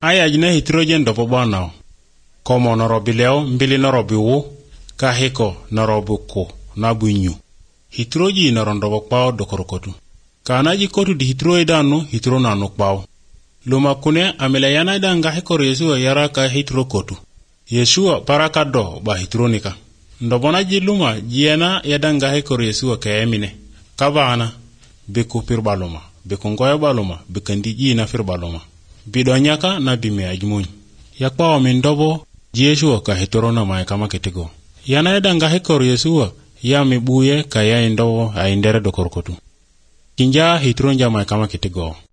Aya jine hitrojen dopo banao. Komo norobi leo mbili norobi wu ka hiko norobi ku na bunyu. Hitroji norondobo kpao dokorokotu. Kanaji kotu di hitro idanu hitro nanu kpao. Luma kune amele yana idanga hiko Yesua yara ka hitro kotu. Yesua paraka do ba hitronika. Ndobona ji luma jiena yadanga hiko Yesua ka emine. Kabana beku pirbaluma. Beku ngoya baluma bekandi jina firbaluma. Bidonyaka na bime ajmunyi. Yakpa omindobo Yesua ka hitro na mae kama ketego. Yana yadanga hiko Yesua ya mibuye ka ya indobo a indere dokorokotu. Kinja hitro nja mae kama ketego.